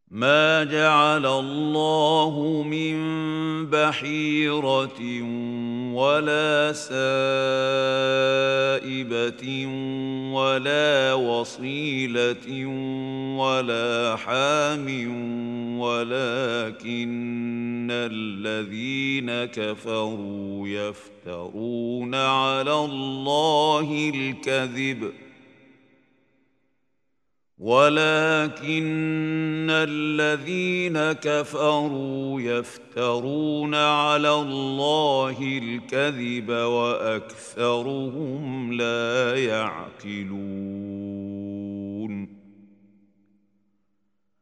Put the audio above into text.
ما جعل الله من بحيرة ولا سائبة ولا وصيلة ولا حام ولكن الذين كفروا يفترون على الله الكذب ولكن الذين كفروا يفترون على الله الكذب وأكثرهم لا يعقلون